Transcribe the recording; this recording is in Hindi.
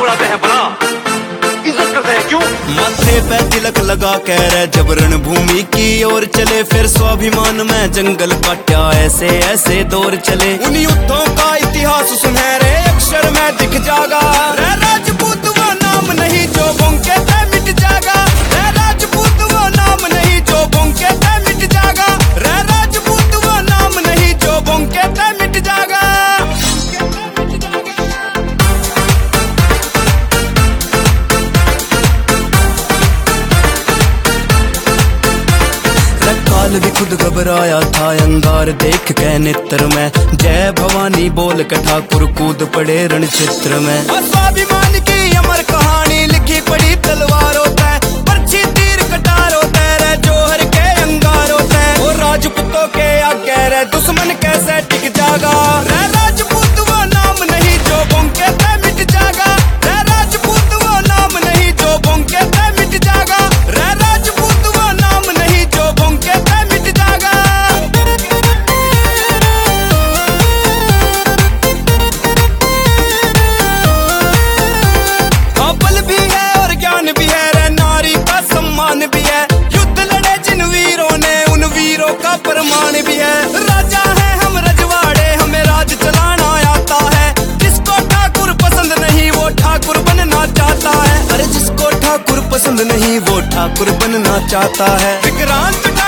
उड़ाते हैं बड़ा, इज्जत करते हैं क्यों? माथे पे तिलक लगा कह रहे जब रणभूमि की ओर चले, फिर स्वाभिमान में जंगल काटा ऐसे ऐसे दौर चले। उन युद्धों का इतिहास सुनहरे अक्षर में दिख जागा, राजपूत वो नाम नहीं जो बोंके ते मिट जागा, राजपूत वो नाम नहीं जो बोंके ते मिट जागा, राजपूत वो नाम नहीं जो बोंके ते मिट जागा। काल भी खुद घबराया था अंगार देख के नेत्र में, जय भवानी बोल के ठाकुर कूद पड़े रण क्षेत्र में। स्वाभिमान की अमर कहानी लिखी पड़ी तलवारों पे, पर्ची तीर कटारों तेरे जोहर के अंगारों पे। और राजपूतों के आगे रे दुश्मन कैसे टिक जागा, राजपूत वो नाम नहीं जो बोंके ते मिट जागा, राजपूत वो नाम नहीं जो बोंके ते मिट जागा, राजपूत वो नाम नहीं जो बोंके ते मिट जागा। बल भी है और ज्ञान भी है रे, नारी का सम्मान भी है, युद्ध लड़े जिन वीरों ने उन वीरों का प्रमाण भी है। राजा है हम रजवाड़े हमें राज चलाना आता है, जिसको ठाकुर पसंद नहीं वो ठाकुर बनना चाहता है, अरे जिसको ठाकुर पसंद नहीं वो ठाकुर बनना चाहता है। विक्रांत